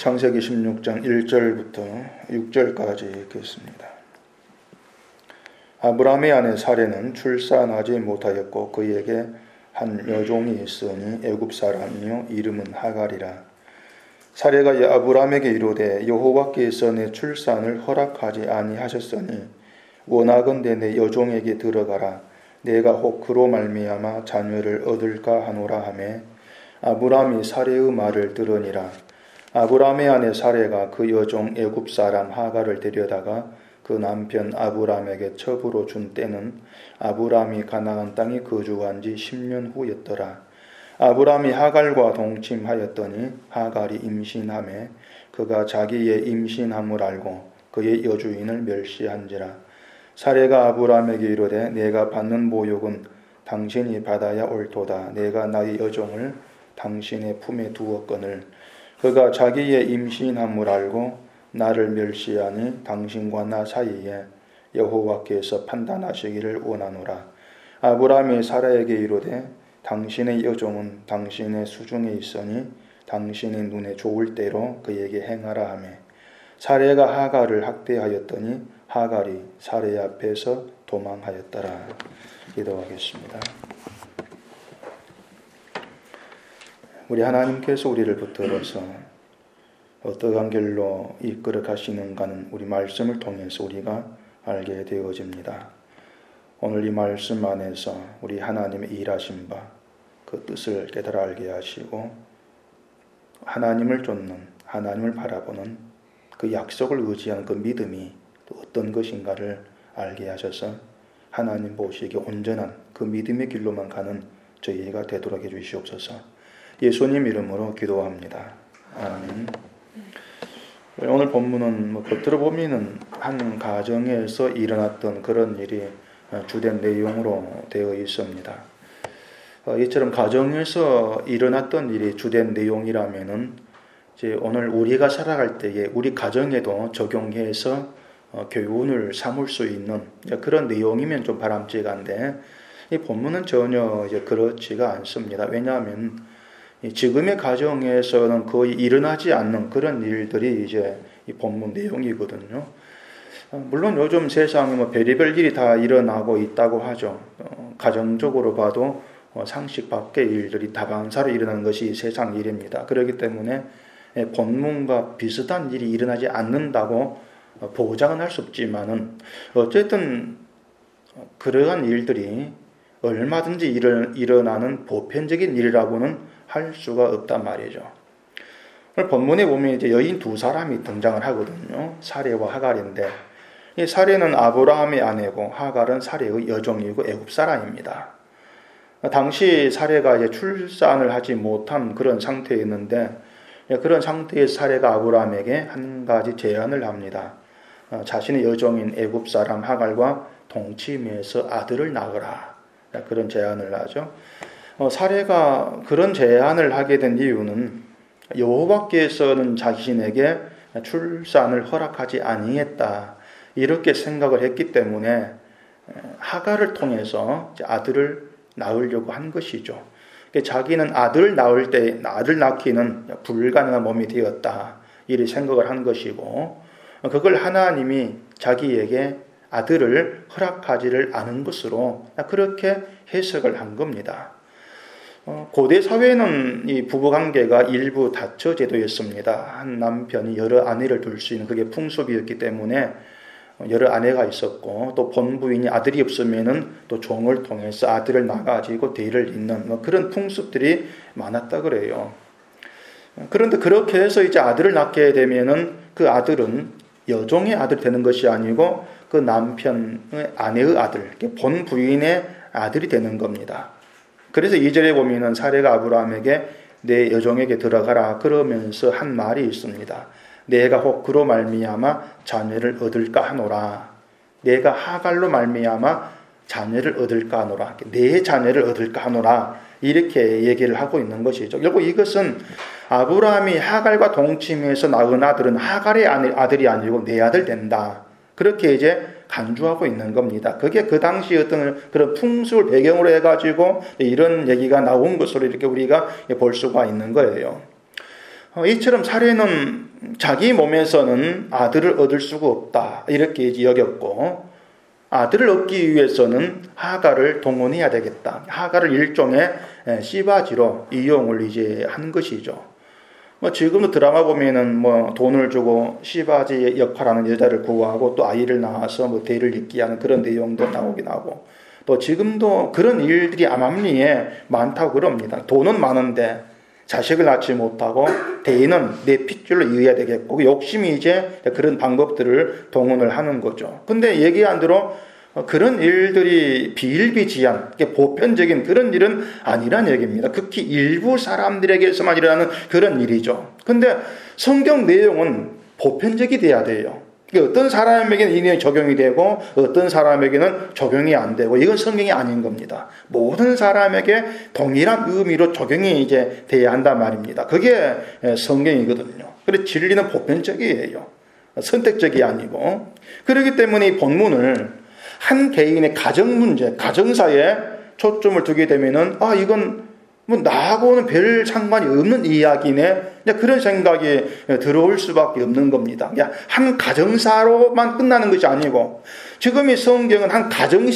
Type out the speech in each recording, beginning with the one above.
창세기 16장 1절부터 6절까지 읽겠습니다. 아브라함의 아내 사레는 출산하지 못하였고 그에게 한 여종이 있으니 애굽 사람이요 이름은 하갈이라. 사레가 아브라함에게 이르되 여호와께서 내 출산을 허락하지 아니하셨으니 원하건대 내 여종에게 들어가라. 내가 혹 그로 말미암아 자녀를 얻을까 하노라 하매 아브라함이 사레의 말을 들으니라. 아브라함의 아내 사레가 그 여종 애굽 사람 하갈을 데려다가 그 남편 아브라함에게 첩으로 준 때는 아브라함이 가나안 땅에 거주한 지 10년 후였더라. 아브라함이 하갈과 동침하였더니 하갈이 임신하매 그가 자기의 임신함을 알고 그의 여주인을 멸시한지라. 사레가 아브라함에게 이르되 내가 받는 모욕은 당신이 받아야 옳도다. 내가 나의 여종을 당신의 품에 두었거늘 그가 자기의 임신함을 알고 나를 멸시하니 당신과 나 사이에 여호와께서 판단하시기를 원하노라. 아브라함이 사라에게 이르되 당신의 여종은 당신의 수중에 있으니 당신의 눈에 좋을 대로 그에게 행하라 하며 사레가 하갈을 학대하였더니 하갈이 사레 앞에서 도망하였더라. 기도하겠습니다. 우리 하나님께서 우리를 붙들어서 어떠한 길로 이끌어 가시는가는 우리 말씀을 통해서 우리가 알게 되어집니다. 오늘 이 말씀 안에서 우리 하나님의 일하신 바 그 뜻을 깨달아 알게 하시고 하나님을 쫓는, 하나님을 바라보는 그 약속을 의지하는 그 믿음이 또 어떤 것인가를 알게 하셔서 하나님 보시기에 온전한 그 믿음의 길로만 가는 저희가 되도록 해주시옵소서. 예수님 이름으로 기도합니다. 아멘. 오늘 본문은 겉으로 보면은 한 가정에서 일어났던 그런 일이 주된 내용으로 되어 있습니다. 이처럼 가정에서 일어났던 일이 주된 내용이라면은 이제 오늘 우리가 살아갈 때에 우리 가정에도 적용해서 교훈을 삼을 수 있는 그런 내용이면 좀 바람직한데 이 본문은 전혀 이제 그렇지가 않습니다. 왜냐하면 지금의 가정에서는 거의 일어나지 않는 그런 일들이 이제 이 본문 내용이거든요. 물론 요즘 세상에 별의별 일이 다 일어나고 있다고 하죠. 가정적으로 봐도 상식 밖의 일들이 다반사로 일어나는 것이 세상 일입니다. 그렇기 때문에 본문과 비슷한 일이 일어나지 않는다고 보장은 할 수 없지만은 어쨌든 그러한 일들이 얼마든지 일어나는 보편적인 일이라고는 할 수가 없단 말이죠. 오늘 본문에 보면 이제 여인 두 사람이 등장을 하거든요. 사레와 하갈인데 이 사레는 아브라함의 아내고 하갈은 사레의 여종이고 애굽 사람입니다. 당시 사레가 이제 출산을 하지 못한 그런 상태였는데 그런 상태에서 사레가 아브라함에게 한 가지 제안을 합니다. 자신의 여종인 애굽 사람 하갈과 동침해서 아들을 낳으라. 그런 제안을 하죠. 사레가 그런 제안을 하게 된 이유는 여호와께서는 자신에게 출산을 허락하지 아니했다. 이렇게 생각을 했기 때문에 하갈을 통해서 아들을 낳으려고 한 것이죠. 자기는 아들을 낳을 때 아들 낳기는 불가능한 몸이 되었다. 이렇게 생각을 한 것이고 그걸 하나님이 자기에게 아들을 허락하지를 않은 것으로 그렇게 해석을 한 겁니다. 고대 사회는 이 부부관계가 일부 다처 제도였습니다. 한 남편이 여러 아내를 둘 수 있는 그게 풍습이었기 때문에 여러 아내가 있었고 또 본부인이 아들이 없으면은 또 종을 통해서 아들을 낳아가지고 대를 잇는 그런 풍습들이 많았다 그래요. 그런데 그렇게 해서 이제 아들을 낳게 되면은 그 아들은 여종의 아들이 되는 것이 아니고 그 남편의 아내의 아들, 본 부인의 아들이 되는 겁니다. 그래서 2절에 보면은 사레가 아브라함에게 내 여종에게 들어가라 그러면서 한 말이 있습니다. 내가 혹 그로 말미암아 자녀를 얻을까 하노라. 내가 하갈로 말미암아 자녀를 얻을까 하노라. 내 자녀를 얻을까 하노라. 이렇게 얘기를 하고 있는 것이죠. 결국 이것은 아브라함이 하갈과 동침해서 낳은 아들은 하갈의 아들이 아니고 내 아들 된다. 그렇게 이제 간주하고 있는 겁니다. 그게 그 당시 어떤 그런 풍습을 배경으로 해가지고 이런 얘기가 나온 것으로 이렇게 우리가 볼 수가 있는 거예요. 이처럼 사례는 자기 몸에서는 아들을 얻을 수가 없다 이렇게 여겼고, 아들을 얻기 위해서는 하갈을 동원해야 되겠다. 하갈을 일종의 씨바지로 이용을 이제 한 것이죠. 지금도 드라마 보면은 돈을 주고 씨바지 역할하는 여자를 구하고 또 아이를 낳아서 대를 잇게 하는 그런 내용도 나오긴 하고, 또 지금도 그런 일들이 암암리에 많다고 그럽니다. 돈은 많은데 자식을 낳지 못하고 대인은 내 핏줄로 이어야 되겠고, 욕심이 이제 그런 방법들을 동원을 하는 거죠. 근데 얘기한 대로 그런 일들이 비일비재한, 보편적인 그런 일은 아니란 얘기입니다. 극히 일부 사람들에게서만 일어나는 그런 일이죠. 근데 성경 내용은 보편적이 돼야 돼요. 어떤 사람에게는 이 내용이 적용이 되고 어떤 사람에게는 적용이 안 되고, 이건 성경이 아닌 겁니다. 모든 사람에게 동일한 의미로 적용이 이제 돼야 한단 말입니다. 그게 성경이거든요. 그래서 진리는 보편적이에요. 선택적이 아니고. 그렇기 때문에 이 본문을 한 개인의 가정 문제, 가정사에 초점을 두게 되면은, 이건 나하고는 별 상관이 없는 이야기네, 그런 생각이 들어올 수밖에 없는 겁니다. 한 가정사로만 끝나는 것이 아니고, 지금 이 성경은 한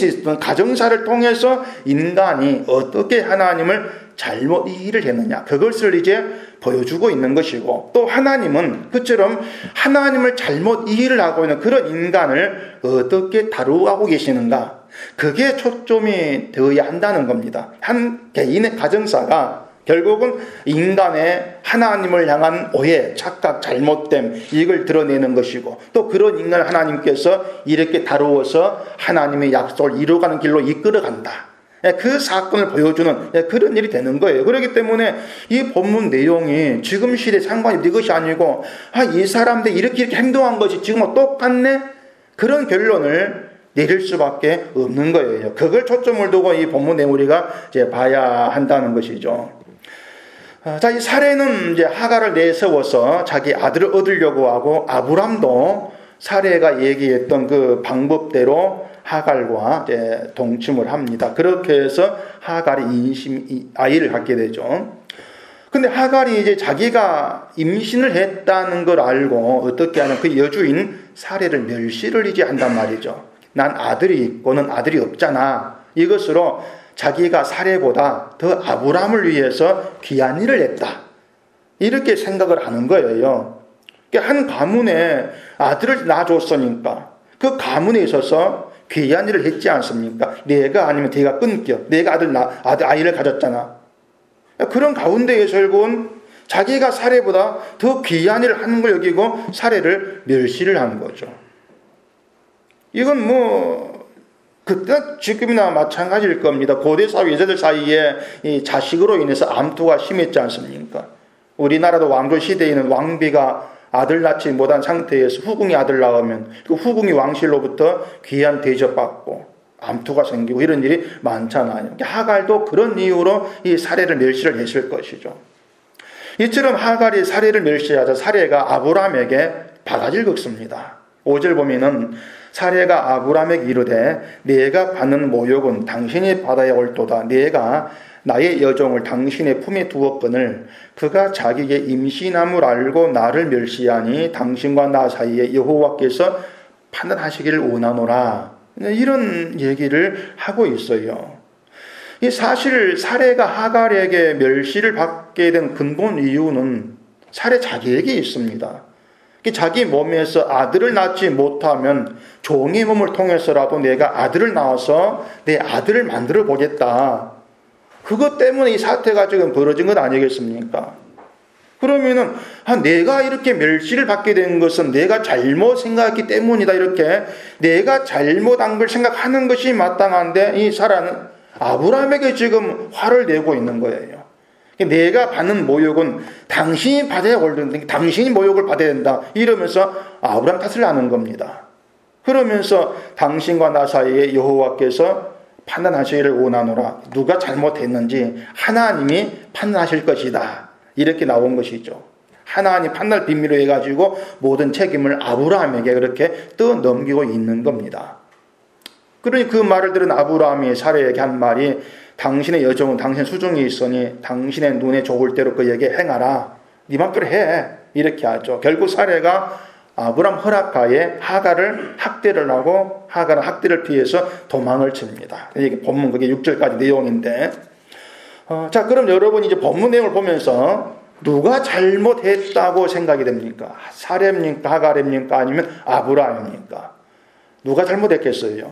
가정사를 통해서 인간이 어떻게 하나님을 잘못 이해를 했느냐, 그것을 이제 보여주고 있는 것이고, 또 하나님은 그처럼 하나님을 잘못 이해를 하고 있는 그런 인간을 어떻게 다루고 계시는가, 그게 초점이 되어야 한다는 겁니다. 한 개인의 가정사가 결국은 인간의 하나님을 향한 오해, 착각, 잘못됨, 이걸 드러내는 것이고, 또 그런 인간을 하나님께서 이렇게 다루어서 하나님의 약속을 이루어가는 길로 이끌어간다, 그 사건을 보여주는 그런 일이 되는 거예요. 그렇기 때문에 이 본문 내용이 지금 시대에 상관이 없는 것이 아니고, 이 사람들이 이렇게 행동한 것이 지금과 똑같네, 그런 결론을 내릴 수밖에 없는 거예요. 그걸 초점을 두고 이 본문 내용 우리가 이제 봐야 한다는 것이죠. 자, 이 사례는 이제 하갈을 내세워서 자기 아들을 얻으려고 하고, 아브람도 사례가 얘기했던 그 방법대로 하갈과 이제 동침을 합니다. 그렇게 해서 하갈이 아이를 갖게 되죠. 근데 하갈이 이제 자기가 임신을 했다는 걸 알고 어떻게 하냐, 그 여주인 사례를 멸시를 이제 한단 말이죠. 난 아들이 있고 넌 아들이 없잖아. 이것으로 자기가 사례보다 더 아브람을 위해서 귀한 일을 했다, 이렇게 생각을 하는 거예요. 한 가문에 아들을 낳아줬으니까 그 가문에 있어서 귀한 일을 했지 않습니까? 내가 아니면 내가 끊겨. 내가 아이를 가졌잖아. 그런 가운데에서 결국은 자기가 사례보다 더 귀한 일을 하는 걸 여기고 사례를 멸시를 하는 거죠. 이건 그때 지금이나 마찬가지일 겁니다. 고대 사회 여자들 사이에 이 자식으로 인해서 암투가 심했지 않습니까? 우리나라도 왕조 시대에는 왕비가 아들 낳지 못한 상태에서 후궁이 아들 낳으면 그 후궁이 왕실로부터 귀한 대접받고 암투가 생기고 이런 일이 많잖아요. 하갈도 그런 이유로 이 사례를 멸시를 했을 것이죠. 이처럼 하갈이 사례를 멸시하자 사례가 아브람에게 바가지를 긁습니다. 5절 보면은 사례가 아브람에게 이르되 내가 받는 모욕은 당신이 받아야 옳도다. 내가 나의 여종을 당신의 품에 두었거늘 그가 자기에게 임신함을 알고 나를 멸시하니 당신과 나 사이에 여호와께서 판단하시기를 원하노라. 이런 얘기를 하고 있어요. 이 사실 사례가 하갈에게 멸시를 받게 된 근본 이유는 사례 자기에게 있습니다. 자기 몸에서 아들을 낳지 못하면 종의 몸을 통해서라도 내가 아들을 낳아서 내 아들을 만들어 보겠다. 그것 때문에 이 사태가 지금 벌어진 것 아니겠습니까? 그러면은 내가 이렇게 멸시를 받게 된 것은 내가 잘못 생각했기 때문이다. 이렇게 내가 잘못한 걸 생각하는 것이 마땅한데 이 사람은 아브람에게 지금 화를 내고 있는 거예요. 내가 받는 모욕은 당신이 받아야 옳은데 당신이 모욕을 받아야 된다. 이러면서 아브람 탓을 하는 겁니다. 그러면서 당신과 나 사이에 여호와께서 판단하시기를 원하노라. 누가 잘못했는지 하나님이 판단하실 것이다. 이렇게 나온 것이죠. 하나님 판단을 비밀로 해가지고 모든 책임을 아브라함에게 그렇게 떠넘기고 있는 겁니다. 그러니 그 말을 들은 아브라함이 사례에게 한 말이 당신의 여종은 당신 수중에 있으니 당신의 눈에 좋을 대로 그에게 행하라. 네 맘대로 해. 이렇게 하죠. 결국 사례가 아브람 허락하에 하갈을 학대를 하고 하갈은 학대를 피해서 도망을 칩니다. 이게 본문 그게 6절까지 내용인데, 자, 그럼 여러분 이제 본문 내용을 보면서 누가 잘못했다고 생각이 됩니까? 사렙입니까? 하갈입니까? 아니면 아브라함입니까? 누가 잘못했겠어요?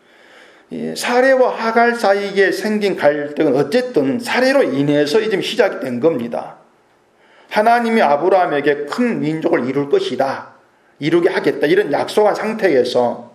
사례와 하갈 사이에 생긴 갈등은 어쨌든 사례로 인해서 이제 시작이 된 겁니다. 하나님이 아브라함에게 큰 민족을 이룰 것이다, 이루게 하겠다, 이런 약속한 상태에서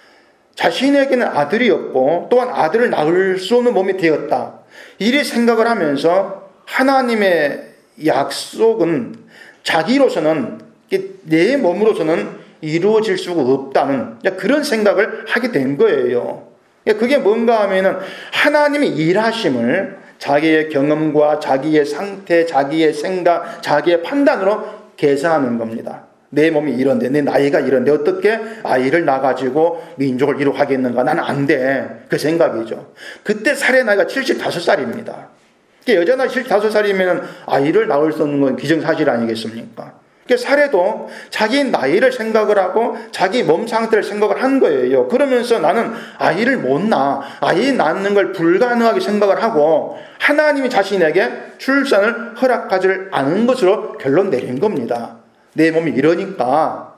자신에게는 아들이 없고 또한 아들을 낳을 수 없는 몸이 되었다, 이리 생각을 하면서 하나님의 약속은 자기로서는, 내 몸으로서는 이루어질 수가 없다는 그런 생각을 하게 된 거예요. 그게 뭔가 하면은 하나님의 일하심을 자기의 경험과 자기의 상태, 자기의 생각, 자기의 판단으로 계산하는 겁니다. 내 몸이 이런데, 내 나이가 이런데 어떻게 아이를 낳아가지고 민족을 이루겠는가? 나는 안 돼. 그 생각이죠. 그때 사례 나이가 75살입니다. 여자 나이 75살이면 아이를 낳을 수 없는 건 기정사실 아니겠습니까? 사례도 자기 나이를 생각을 하고 자기 몸 상태를 생각을 한 거예요. 그러면서 나는 아이를 못 낳아, 아이 낳는 걸 불가능하게 생각을 하고 하나님이 자신에게 출산을 허락하지 않은 것으로 결론 내린 겁니다. 내 몸이 이러니까.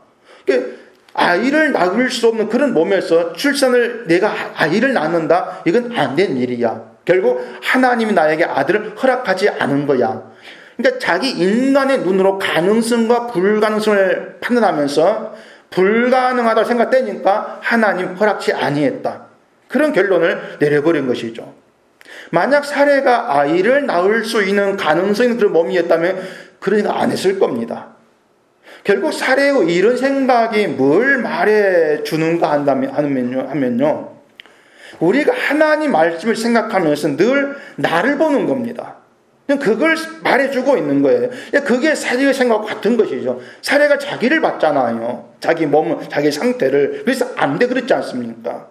아이를 낳을 수 없는 그런 몸에서 출산을, 내가 아이를 낳는다, 이건 안 된 일이야. 결국 하나님이 나에게 아들을 허락하지 않은 거야. 그러니까 자기 인간의 눈으로 가능성과 불가능성을 판단하면서 불가능하다고 생각되니까 하나님 허락치 아니했다, 그런 결론을 내려버린 것이죠. 만약 사례가 아이를 낳을 수 있는 가능성이 그런 몸이었다면 그러니까 안 했을 겁니다. 결국 사례의 이런 생각이 뭘 말해주는가 하면요, 우리가 하나님 말씀을 생각하면서 늘 나를 보는 겁니다. 그걸 말해주고 있는 거예요. 그게 사례의 생각과 같은 것이죠. 사례가 자기를 봤잖아요. 자기 몸, 자기 상태를. 그래서 안 돼 그랬지 않습니까?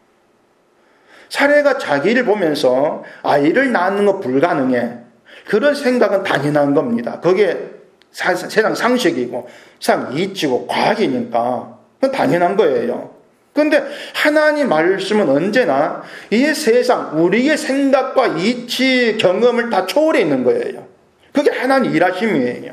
사례가 자기를 보면서 아이를 낳는 거 불가능해, 그런 생각은 당연한 겁니다. 그게 세상 상식이고 세상 이치고 과학이니까 그건 당연한 거예요. 그런데 하나님 말씀은 언제나 이 세상, 우리의 생각과 이치, 경험을 다 초월해 있는 거예요. 그게 하나님 일하심이에요.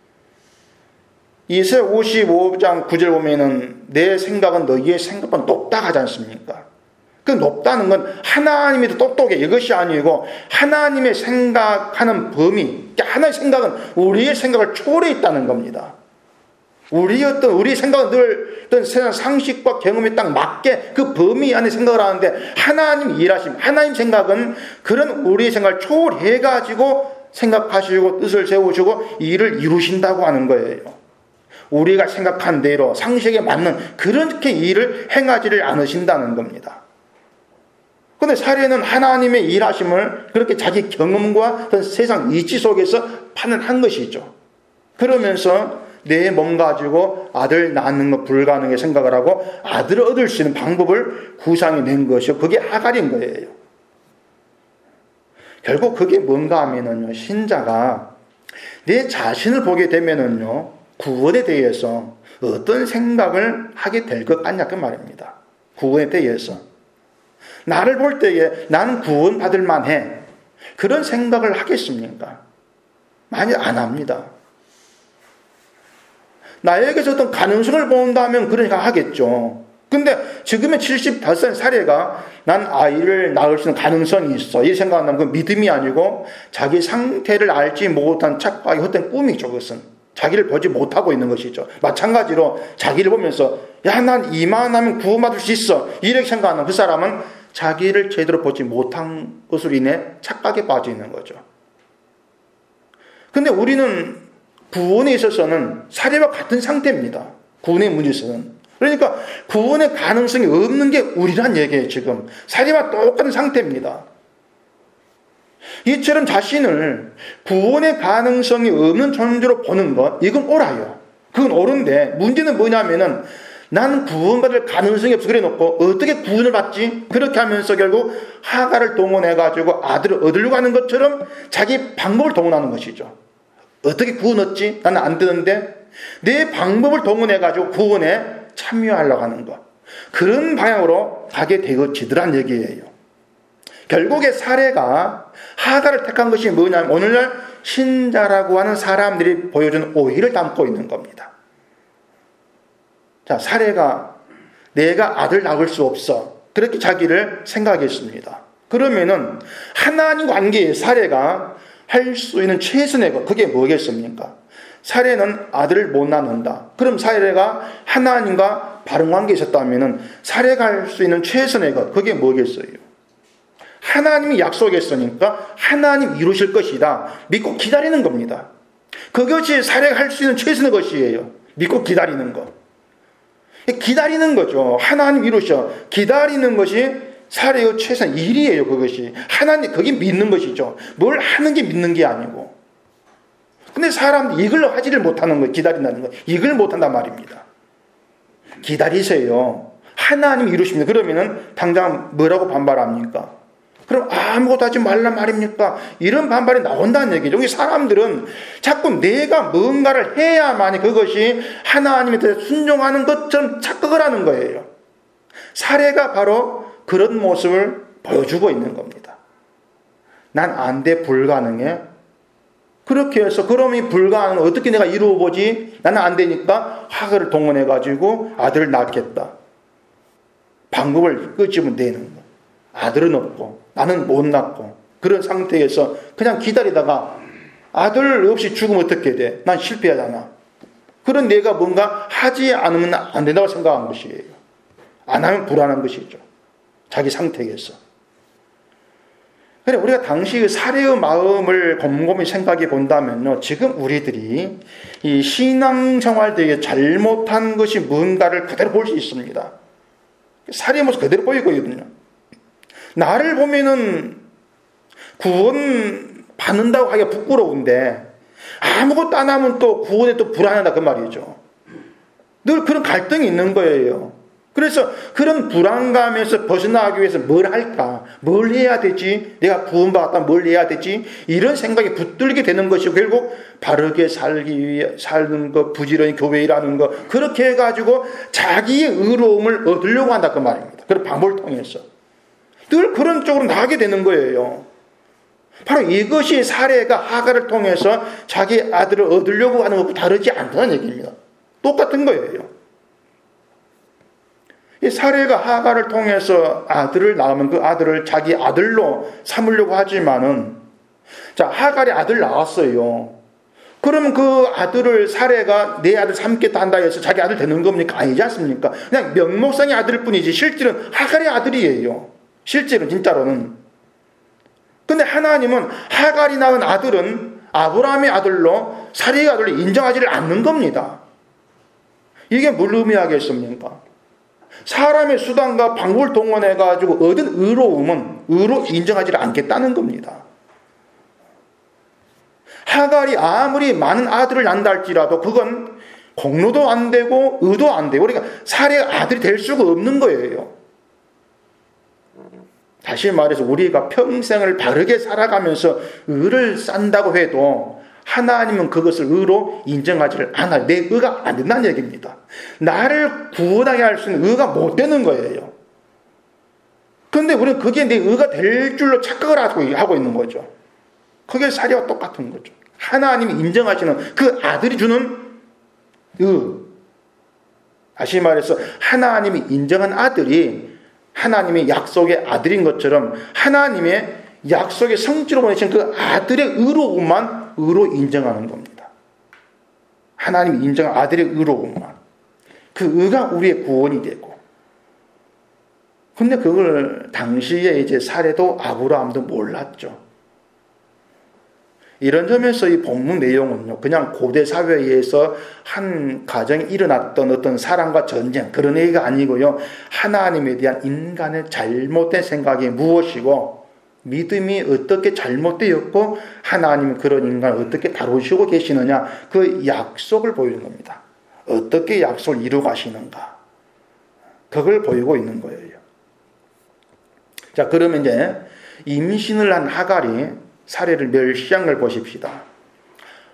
이사야 55장 9절 보면은 내 생각은 너희의 생각보다 높다 하지 않습니까? 그 높다는 건 하나님이 더 똑똑해, 이것이 아니고 하나님의 생각하는 범위, 하나님의 생각은 우리의 생각을 초월해 있다는 겁니다. 우리 생각은 늘 어떤 세상 상식과 경험에 딱 맞게 그 범위 안에 생각을 하는데, 하나님 일하심, 하나님 생각은 그런 우리의 생각을 초월해가지고 생각하시고 뜻을 세우시고 일을 이루신다고 하는 거예요. 우리가 생각한 대로 상식에 맞는 그렇게 일을 행하지를 않으신다는 겁니다. 그런데 사례는 하나님의 일하심을 그렇게 자기 경험과 어떤 세상 이치 속에서 판단한 것이죠. 그러면서 내 몸 가지고 아들 낳는 것 불가능하게 생각을 하고 아들을 얻을 수 있는 방법을 구상해낸 것이요, 그게 하갈인 거예요. 결국 그게 뭔가 하면은요, 신자가 내 자신을 보게 되면은요, 구원에 대해서 어떤 생각을 하게 될 것 같냐 그 말입니다. 구원에 대해서 나를 볼 때에 나는 구원받을 만해, 그런 생각을 하겠습니까? 많이 안 합니다. 나에게서 어떤 가능성을 본다면 그러니까 하겠죠. 근데 지금의 75살 사례가 난 아이를 낳을 수 있는 가능성이 있어, 이 생각한다면 그건 믿음이 아니고 자기 상태를 알지 못한 착각의 헛된 꿈이죠. 그것은 자기를 보지 못하고 있는 것이죠. 마찬가지로 자기를 보면서 야, 난 이만하면 구원받을 수 있어, 이렇게 생각하는 그 사람은 자기를 제대로 보지 못한 것으로 인해 착각에 빠져 있는 거죠. 근데 우리는 구원에 있어서는 사례와 같은 상태입니다. 구원의 문제에 있어서는. 그러니까 구원의 가능성이 없는 게 우리란 얘기예요. 지금 사례와 똑같은 상태입니다. 이처럼 자신을 구원의 가능성이 없는 존재로 보는 것, 이건 옳아요. 그건 옳은데 문제는 뭐냐면은 나는 구원받을 가능성이 없어 그래 놓고 어떻게 구원을 받지? 그렇게 하면서 결국 하갈을 동원해가지고 아들을 얻으려고 하는 것처럼 자기 방법을 동원하는 것이죠. 어떻게 구원 얻지? 나는 안 되는데 내 방법을 동원해가지고 구원에 참여하려고 하는 것. 그런 방향으로 가게 되어지더란 얘기예요. 결국에 사례가 하갈을 택한 것이 뭐냐면 오늘날 신자라고 하는 사람들이 보여준 오해를 담고 있는 겁니다. 자, 사례가 내가 아들 낳을 수 없어. 그렇게 자기를 생각했습니다. 그러면은 하나님 관계의 사례가 할 수 있는 최선의 것, 그게 뭐겠습니까? 사례는 아들을 못 낳는다. 그럼 사례가 하나님과 바른 관계에 있었다면은 사례가 할 수 있는 최선의 것, 그게 뭐겠어요? 하나님이 약속했으니까 하나님 이루실 것이다. 믿고 기다리는 겁니다. 그것이 사례가 할 수 있는 최선의 것이에요. 믿고 기다리는 것. 기다리는 거죠. 하나님 이루셔. 기다리는 것이 사례의 최선 일이에요. 그것이 하나님, 그게 믿는 것이죠. 뭘 하는 게 믿는 게 아니고. 근데 사람들이 이걸 하지를 못하는 거예요. 기다린다는 거. 이걸 못한단 말입니다. 기다리세요. 하나님 이루십니다. 그러면은 당장 뭐라고 반발합니까? 그럼 아무것도 하지 말란 말입니까? 이런 반발이 나온다는 얘기죠. 여기 사람들은 자꾸 내가 뭔가를 해야만이 그것이 하나님한테 순종하는 것처럼 착각을 하는 거예요. 사례가 바로 그런 모습을 보여주고 있는 겁니다. 난 안 돼, 불가능해. 그렇게 해서 그럼 이 불가능은 어떻게 내가 이루어보지? 나는 안 되니까 하갈을 동원해가지고 아들을 낳겠다. 방법을 끄집으면 되는 거. 아들은 없고 나는 못 낳고 그런 상태에서 그냥 기다리다가 아들 없이 죽으면 어떻게 돼? 난 실패하잖아. 그런 내가 뭔가 하지 않으면 안 된다고 생각한 것이에요. 안 하면 불안한 것이죠. 자기 상태에서. 그래, 우리가 당시 사례의 마음을 곰곰이 생각해 본다면요, 지금 우리들이 이 신앙생활 되게 잘못한 것이 뭔가를 그대로 볼 수 있습니다. 사례의 모습 그대로 보이거든요. 나를 보면은 구원 받는다고 하기가 부끄러운데 아무것도 안 하면 또 구원에 또 불안하다 그 말이죠. 늘 그런 갈등이 있는 거예요. 그래서 그런 불안감에서 벗어나기 위해서 뭘 할까? 뭘 해야 되지? 내가 구원받았다면 뭘 해야 되지? 이런 생각이 붙들게 되는 것이고 결국 바르게 살기 위해 사는 것, 부지런히 교회 일하는 것, 그렇게 해가지고 자기의 의로움을 얻으려고 한다 그 말입니다. 그런 방법을 통해서 늘 그런 쪽으로 나가게 되는 거예요. 바로 이것이 사례가 하갈을 통해서 자기 아들을 얻으려고 하는 것과 다르지 않다는 얘기입니다. 똑같은 거예요. 이 사례가 하갈을 통해서 아들을 낳으면 그 아들을 자기 아들로 삼으려고 하지만은, 자, 하갈이 아들 낳았어요. 그러면 그 아들을 사례가 내 아들 삼겠다 한다 해서 자기 아들 되는 겁니까? 아니지 않습니까? 그냥 명목상의 아들일 뿐이지 실질은 하갈의 아들이에요. 실제로 진짜로는. 근데 하나님은 하갈이 낳은 아들은 아브라함의 아들로 사례의 아들로 인정하지를 않는 겁니다. 이게 뭘 의미하겠습니까? 사람의 수단과 방법을 동원해가지고 얻은 의로움은 의로 인정하지 않겠다는 겁니다. 하갈이 아무리 많은 아들을 낳는다 할지라도 그건 공로도 안 되고 의도 안 되고 그러니까 사례의 아들이 될 수가 없는 거예요. 다시 말해서 우리가 평생을 바르게 살아가면서 의를 쌓는다고 해도 하나님은 그것을 의로 인정하지를 않아요. 내 의가 안 된다는 얘기입니다. 나를 구원하게 할 수 있는 의가 못 되는 거예요. 그런데 우리는 그게 내 의가 될 줄로 착각을 하고 있는 거죠. 그게 사례와 똑같은 거죠. 하나님이 인정하시는 그 아들이 주는 의. 다시 말해서 하나님이 인정한 아들이 하나님의 약속의 아들인 것처럼 하나님의 약속의 성취로 보내신 그 아들의 의로움만 의로 인정하는 겁니다. 하나님이 인정한 아들의 의로움만. 그 의가 우리의 구원이 되고. 근데 그걸 당시에 이제 사례도 아브라함도 몰랐죠. 이런 점에서 이 본문 내용은요, 그냥 고대 사회에서 한 가정에 일어났던 어떤 사랑과 전쟁, 그런 얘기가 아니고요, 하나님에 대한 인간의 잘못된 생각이 무엇이고, 믿음이 어떻게 잘못되었고, 하나님은 그런 인간을 어떻게 다루시고 계시느냐, 그 약속을 보이는 겁니다. 어떻게 약속을 이루어 가시는가. 그걸 보이고 있는 거예요. 자, 그러면 이제 임신을 한 하갈이 사례를 멸시한 걸 보십시다.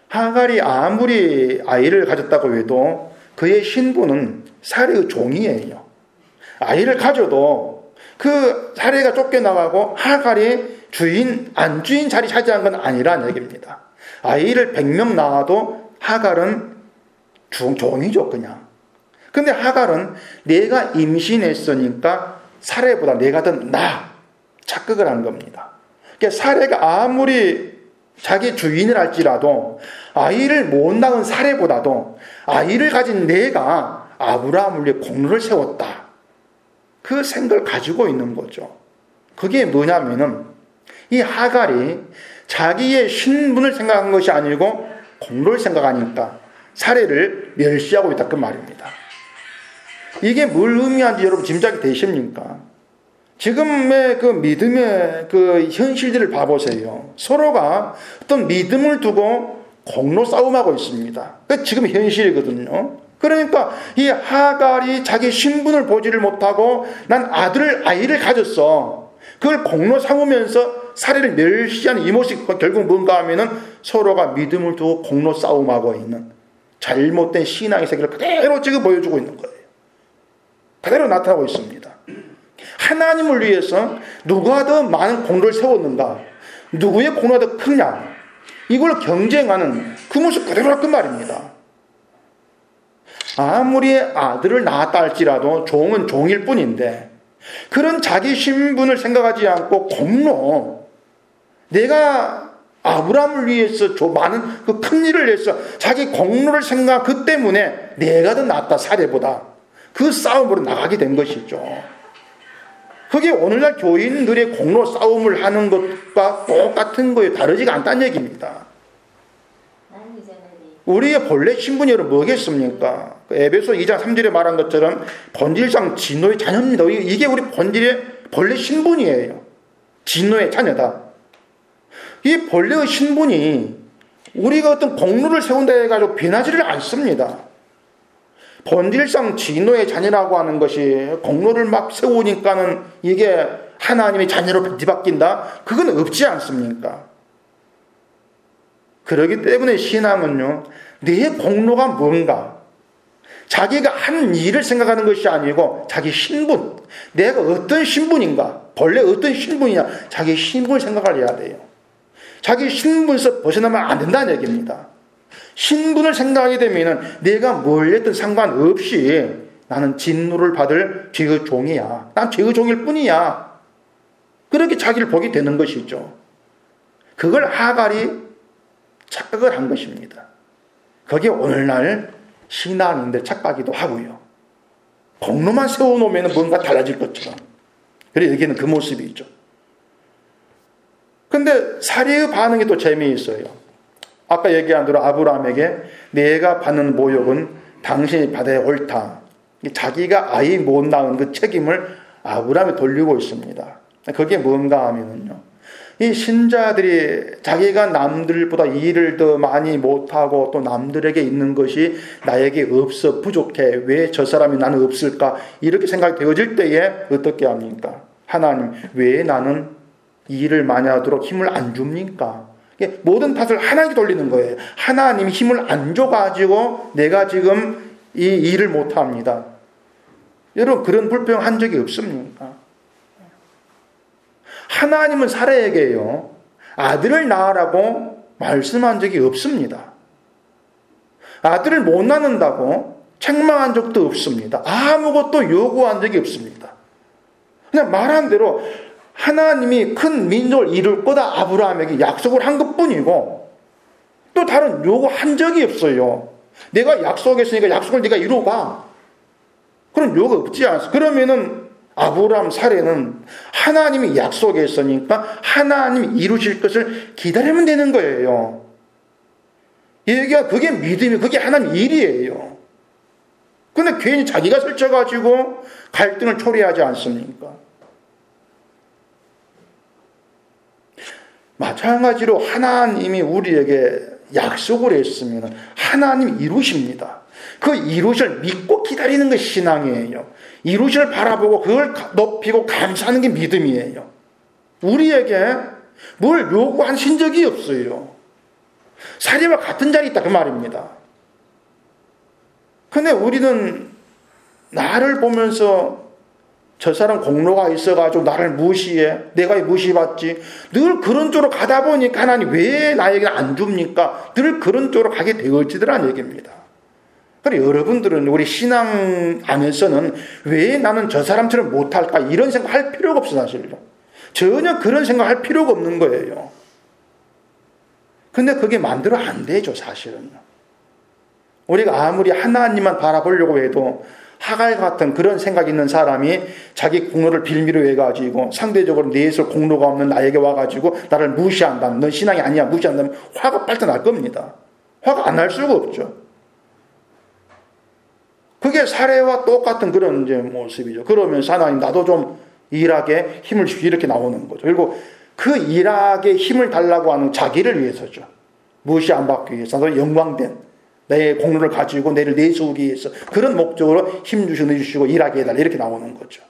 하갈이 아무리 아이를 가졌다고 해도 그의 신분은 사례의 종이에요. 아이를 가져도 그 사례가 쫓겨나가고 하갈이 주인, 안주인 자리 차지한 건 아니라는 얘기입니다. 아이를 100명 낳아도 하갈은 종이죠, 그냥. 근데 하갈은 내가 임신했으니까 사례보다 내가 더 나아 착각을 한 겁니다. 그러니까 사례가 아무리 자기 주인을 할지라도 아이를 못 낳은 사례보다도 아이를 가진 내가 아브라함을 위해 공로를 세웠다. 그 생각을 가지고 있는 거죠. 그게 뭐냐면은 이 하갈이 자기의 신분을 생각한 것이 아니고 공로를 생각하니까 사례를 멸시하고 있다 그 말입니다. 이게 뭘 의미하는지 여러분 짐작이 되십니까? 지금의 그 믿음의 그 현실들을 봐보세요. 서로가 어떤 믿음을 두고 공로 싸움하고 있습니다. 그게 지금 현실이거든요. 그러니까 이 하갈이 자기 신분을 보지를 못하고 난 아이를 가졌어. 그걸 공로 삼으면서 사례를 멸시하는 이 모습, 결국 뭔가 하면은 서로가 믿음을 두고 공로 싸움하고 있는 잘못된 신앙의 세계를 그대로 지금 보여주고 있는 거예요. 그대로 나타나고 있습니다. 하나님을 위해서 누가 더 많은 공로를 세웠는가, 누구의 공로가 더 크냐, 이걸 경쟁하는 그 모습 그대로라 그 말입니다. 아무리 아들을 낳았다 할지라도 종은 종일 뿐인데 그런 자기 신분을 생각하지 않고 공로, 내가 아브라함을 위해서 많은 그 큰 일을 해서 자기 공로를 생각, 그 때문에 내가 더 낫다 사례보다 그 싸움으로 나가게 된 것이죠. 그게 오늘날 교인들의 공로 싸움을 하는 것과 똑같은 거예요. 다르지가 않다는 얘기입니다. 우리의 본래 신분이 여러분 뭐겠습니까? 에베소 2장 3절에 말한 것처럼 본질상 진노의 자녀입니다. 이게 우리 본질의 본래 신분이에요. 진노의 자녀다. 이 본래의 신분이 우리가 어떤 공로를 세운다 해가지고 변하지를 않습니다. 본질상 진노의 자녀라고 하는 것이 공로를 막 세우니까는 이게 하나님의 자녀로 뒤바뀐다? 그건 없지 않습니까? 그렇기 때문에 신앙은요, 내 공로가 뭔가, 자기가 한 일을 생각하는 것이 아니고 자기 신분, 내가 어떤 신분인가, 본래 어떤 신분이냐, 자기 신분을 생각을 해야 돼요. 자기 신분에서 벗어나면 안 된다는 얘기입니다. 신분을 생각하게 되면 내가 뭘 했든 상관없이 나는 진노를 받을 죄의 종이야. 난 죄의 종일 뿐이야. 그렇게 자기를 보게 되는 것이죠. 그걸 하갈이 착각을 한 것입니다. 그게 오늘날 신앙인들 착각이기도 하고요. 공로만 세워놓으면 뭔가 달라질 것처럼. 그래서 여기는 그 모습이죠. 근데 사례의 반응이 또 재미있어요. 아까 얘기한 대로 아브라함에게 내가 받는 모욕은 당신이 받아야 옳다. 자기가 아이 못 낳은 그 책임을 아브라함에 돌리고 있습니다. 그게 뭔가 하면은요, 이 신자들이 자기가 남들보다 일을 더 많이 못하고 또 남들에게 있는 것이 나에게 없어 부족해, 왜 저 사람이 나는 없을까, 이렇게 생각이 되어질 때에 어떻게 합니까? 하나님, 왜 나는 일을 많이 하도록 힘을 안 줍니까? 모든 탓을 하나님께 돌리는 거예요. 하나님이 힘을 안 줘가지고 내가 지금 이 일을 못합니다. 여러분, 그런 불평한 적이 없습니까? 하나님은 사례에게요, 아들을 낳으라고 말씀한 적이 없습니다. 아들을 못 낳는다고 책망한 적도 없습니다. 아무것도 요구한 적이 없습니다. 그냥 말한 대로 하나님이 큰 민족을 이룰 거다 아브라함에게 약속을 한 것뿐이고 또 다른 요구한 적이 없어요. 내가 약속했으니까 약속을 네가 이루어봐. 그런 요구가 없지 않습니까? 그러면은 아브라함 사례는 하나님이 약속했으니까 하나님이 이루실 것을 기다리면 되는 거예요. 얘기가 그게 믿음이, 그게 하나님 일이에요. 근데 괜히 자기가 설쳐가지고 갈등을 초래하지 않습니까? 마찬가지로 하나님이 우리에게 약속을 했으면 하나님이 이루십니다. 그 이루실 믿고 기다리는 것이 신앙이에요. 이루실 바라보고 그걸 높이고 감사하는 게 믿음이에요. 우리에게 뭘 요구하신 적이 없어요. 사리와 같은 자리에 있다 그 말입니다. 근데 우리는 나를 보면서 저 사람 공로가 있어가지고 나를 무시해, 내가 무시받지, 늘 그런 쪽으로 가다 보니까 하나님 왜 나에게 안 줍니까? 늘 그런 쪽으로 가게 되어지더라는 얘기입니다. 그래 여러분들은 우리 신앙 안에서는 왜 나는 저 사람처럼 못할까 이런 생각할 필요가 없어. 사실요 전혀 그런 생각할 필요가 없는 거예요. 근데 그게 마음대로 안 되죠. 사실은요. 우리가 아무리 하나님만 바라보려고 해도 하갈 같은 그런 생각이 있는 사람이 자기 공로를 빌미로 해가지고 상대적으로 내에서 공로가 없는 나에게 와가지고 나를 무시한다면, 넌 신앙이 아니야 무시한다면 화가 빨리 날 겁니다. 화가 안 날 수가 없죠. 그게 사례와 똑같은 그런 이제 모습이죠. 그러면서 하나님 나도 좀 일하게 힘을 주시 이렇게 나오는 거죠. 그리고 그 일하게 힘을 달라고 하는 자기를 위해서죠. 무시 안 받기 위해서, 영광된 내 공로를 가지고 내를 내세우기 위해서 그런 목적으로 힘 주시고 일하게 해달라 이렇게 나오는 거죠.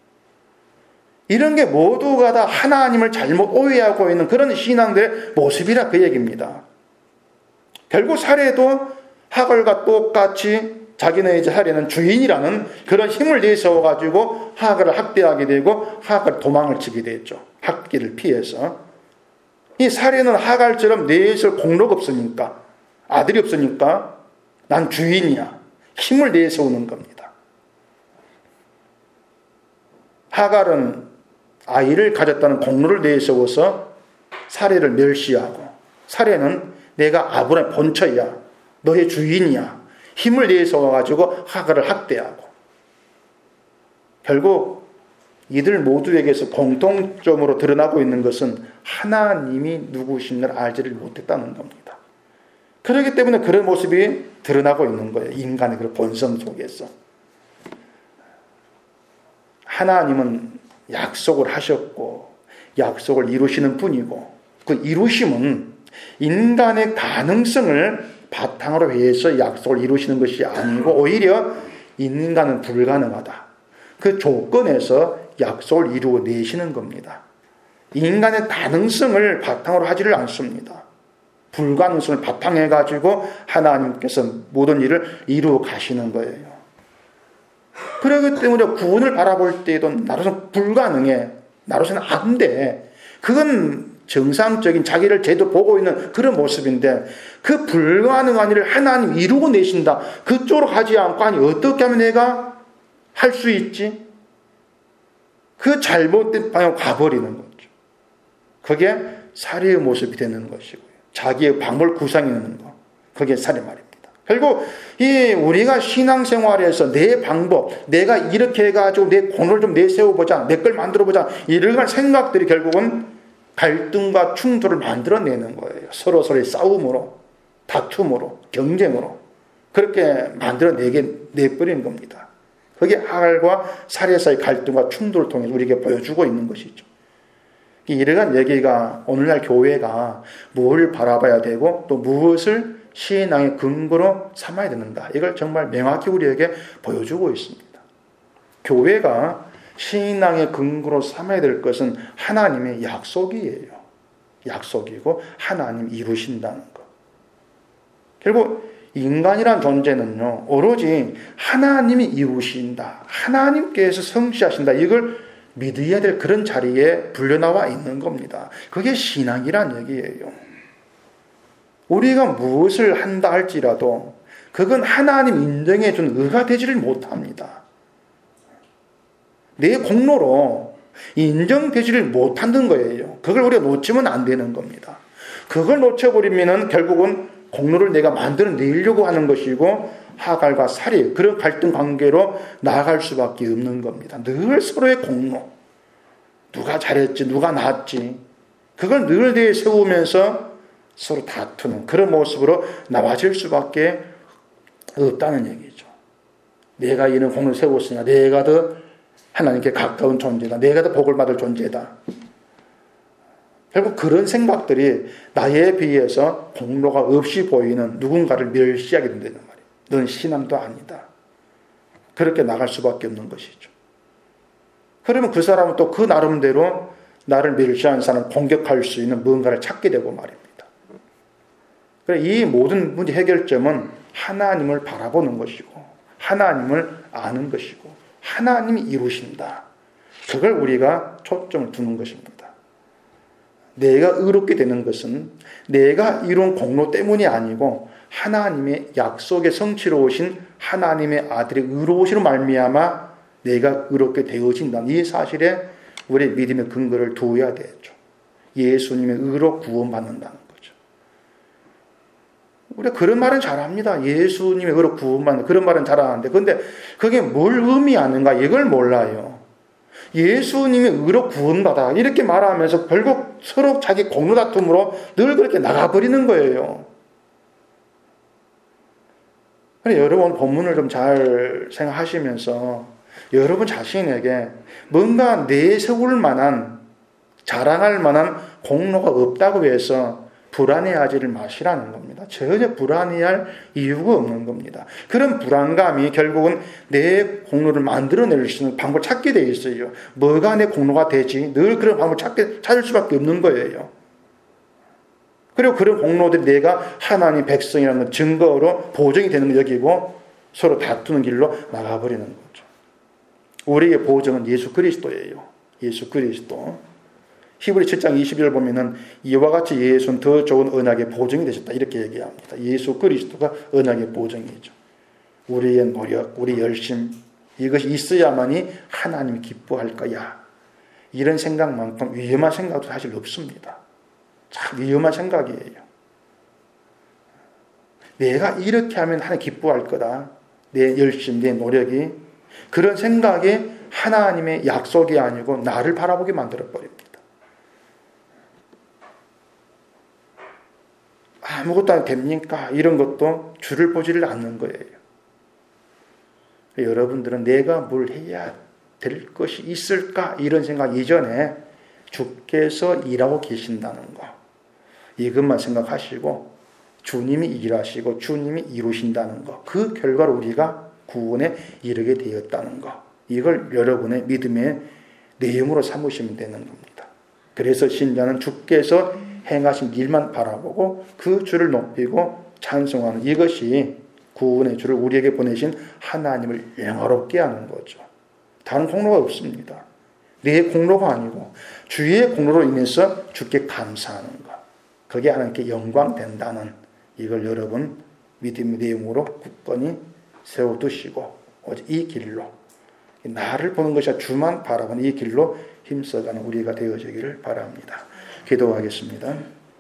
이런 게 모두가 다 하나님을 잘못 오해하고 있는 그런 신앙들의 모습이라 그 얘기입니다. 결국 사례도 하갈과 똑같이 자기네 이제 사례는 주인이라는 그런 힘을 내세워가지고 하갈을 학대하게 되고 하갈이 도망을 치게 됐죠. 학기를 피해서. 이 사례는 하갈처럼 내에서 공로가 없으니까, 아들이 없으니까 난 주인이야. 힘을 내세우는 겁니다. 하갈은 아이를 가졌다는 공로를 내세워서 사례를 멸시하고, 사례는 내가 아브라함의 본처야, 너의 주인이야, 힘을 내세워가지고 하갈을 학대하고, 결국 이들 모두에게서 공통점으로 드러나고 있는 것은 하나님이 누구신가를 알지를 못했다는 겁니다. 그렇기 때문에 그런 모습이 드러나고 있는 거예요. 인간의 그런 본성 속에서. 하나님은 약속을 하셨고 약속을 이루시는 분이고, 그 이루심은 인간의 가능성을 바탕으로 해서 약속을 이루시는 것이 아니고 오히려 인간은 불가능하다, 그 조건에서 약속을 이루어내시는 겁니다. 인간의 가능성을 바탕으로 하지를 않습니다. 불가능성을 바탕해가지고 하나님께서 모든 일을 이루어 가시는 거예요. 그렇기 때문에 구원을 바라볼 때에도 나로서는 불가능해, 나로서는 안 돼, 그건 정상적인 자기를 제대로 보고 있는 그런 모습인데, 그 불가능한 일을 하나님 이루고 내신다, 그쪽으로 가지 않고 아니 어떻게 하면 내가 할 수 있지? 그 잘못된 방향으로 가버리는 거죠. 그게 사례의 모습이 되는 것이고요. 자기의 방법을 구상해내는 거, 그게 사례 말입니다. 결국 이 우리가 신앙생활에서 내 방법, 내가 이렇게 해가지고 내 공로를 좀 내세워보자, 내 걸 만들어보자, 이런 생각들이 결국은 갈등과 충돌을 만들어내는 거예요. 서로서로의 싸움으로, 다툼으로, 경쟁으로 그렇게 내버리는 겁니다. 그게 하갈과 사례 사이 갈등과 충돌을 통해서 우리에게 보여주고 있는 것이죠. 이러한 얘기가 오늘날 교회가 무엇을 바라봐야 되고 또 무엇을 신앙의 근거로 삼아야 되는가, 이걸 정말 명확히 우리에게 보여주고 있습니다. 교회가 신앙의 근거로 삼아야 될 것은 하나님의 약속이에요. 약속이고 하나님 이루신다는 것. 결국 인간이란 존재는요, 오로지 하나님이 이루신다, 하나님께서 성취하신다, 이걸 믿어야 될 그런 자리에 불려나와 있는 겁니다. 그게 신앙이란 얘기예요. 우리가 무엇을 한다 할지라도 그건 하나님 인정해 준 의가 되지를 못합니다. 내 공로로 인정되지를 못하는 거예요. 그걸 우리가 놓치면 안 되는 겁니다. 그걸 놓쳐버리면 결국은 공로를 내가 만들어내려고 하는 것이고 하갈과 사리, 그런 갈등 관계로 나아갈 수밖에 없는 겁니다. 늘 서로의 공로, 누가 잘했지, 누가 나았지, 그걸 늘 내세우면서 서로 다투는 그런 모습으로 나와질 수밖에 없다는 얘기죠. 내가 이런 공로를 세웠으니까 내가 더 하나님께 가까운 존재다, 내가 더 복을 받을 존재다. 결국 그런 생각들이 나에 비해서 공로가 없이 보이는 누군가를 멸시하게 된다는 말이에요. 넌 신앙도 아니다. 그렇게 나갈 수밖에 없는 것이죠. 그러면 그 사람은 또 그 나름대로 나를 멸시하는 사람을 공격할 수 있는 무언가를 찾게 되고 말입니다. 이 모든 문제 해결점은 하나님을 바라보는 것이고 하나님을 아는 것이고 하나님이 이루신다. 그걸 우리가 초점을 두는 것입니다. 내가 의롭게 되는 것은 내가 이룬 공로 때문이 아니고 하나님의 약속의 성취로 오신 하나님의 아들의 의로우시로 말미암아 내가 의롭게 되어진다. 이 사실에 우리의 믿음의 근거를 두어야 되죠. 예수님의 의로 구원받는다는 거죠. 우리가 그런 말은 잘합니다. 예수님의 의로 구원받는 그런 말은 잘하는데 그런데 그게 뭘 의미하는가 이걸 몰라요. 예수님의 의로 구원받아 이렇게 말하면서 결국 서로 자기 공로 다툼으로 늘 그렇게 나가버리는 거예요. 그래서 여러분 본문을 좀 잘 생각하시면서 여러분 자신에게 뭔가 내세울 만한 자랑할 만한 공로가 없다고 해서 불안해하지를 마시라는 겁니다. 전혀 불안해할 이유가 없는 겁니다. 그런 불안감이 결국은 내 공로를 만들어낼 수 있는 방법을 찾게 되어 있어요. 뭐가 내 공로가 되지? 늘 그런 방법을 찾을 수밖에 없는 거예요. 그리고 그런 공로들이 내가 하나님 백성이라는 증거로 보정이 되는 걸 여기고 서로 다투는 길로 나가버리는 거죠. 우리의 보정은 예수 그리스도예요. 예수 그리스도. 히브리 7장 20절 보면은 이와 같이 예수는 더 좋은 언약의 보증이 되셨다. 이렇게 얘기합니다. 예수 그리스도가 언약의 보증이죠. 우리의 노력, 우리 열심, 이것이 있어야만이 하나님이 기뻐할 거야. 이런 생각만큼 위험한 생각도 사실 없습니다. 참 위험한 생각이에요. 내가 이렇게 하면 하나님 기뻐할 거다. 내 열심, 내 노력이. 그런 생각이 하나님의 약속이 아니고 나를 바라보게 만들어버립니다. 아무것도 안 됩니까? 이런 것도 주를 보지를 않는 거예요. 여러분들은 내가 뭘 해야 될 것이 있을까? 이런 생각 이전에 주께서 일하고 계신다는 거. 이것만 생각하시고 주님이 일하시고 주님이 이루신다는 거. 그 결과로 우리가 구원에 이르게 되었다는 거. 이걸 여러분의 믿음의 내용으로 삼으시면 되는 겁니다. 그래서 신자는 주께서 행하신 일만 바라보고 그 주를 높이고 찬송하는 이것이 구원의 주를 우리에게 보내신 하나님을 영화롭게 하는 거죠. 다른 공로가 없습니다. 내 공로가 아니고 주의 공로로 인해서 주께 감사하는 것. 그게 하나님께 영광된다는 이걸 여러분 믿음의 내용으로 굳건히 세워두시고 이 길로 나를 보는 것이 아니라 주만 바라보는 이 길로 힘써가는 우리가 되어지기를 바랍니다. 기도하겠습니다.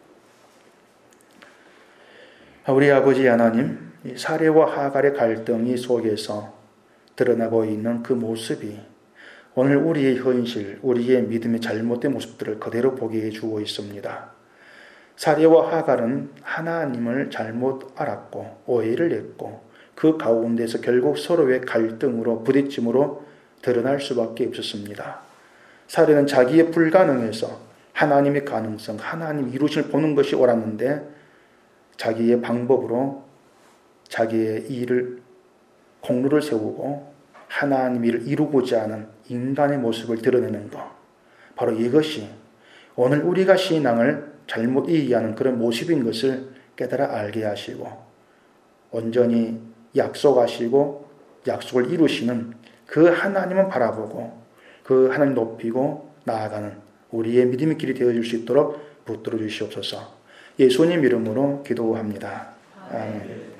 우리 아버지 하나님, 사례와 하갈의 갈등이 속에서 드러나고 있는 그 모습이 오늘 우리의 현실, 우리의 믿음의 잘못된 모습들을 그대로 보게 해주고 있습니다. 사례와 하갈은 하나님을 잘못 알았고 오해를 했고 그 가운데서 결국 서로의 갈등으로 부딪힘으로 드러날 수밖에 없었습니다. 사례는 자기의 불가능에서 하나님의 가능성, 하나님 이루심을 보는 것이 옳았는데 자기의 방법으로 자기의 일을 공로를 세우고 하나님 일을 이루고자 하는 인간의 모습을 드러내는 것. 바로 이것이 오늘 우리가 신앙을 잘못 이해하는 그런 모습인 것을 깨달아 알게 하시고 온전히 약속하시고 약속을 이루시는 그 하나님을 바라보고 그 하나님 높이고 나아가는 우리의 믿음의 길이 되어줄 수 있도록 붙들어 주시옵소서. 예수님 이름으로 기도합니다. 아멘.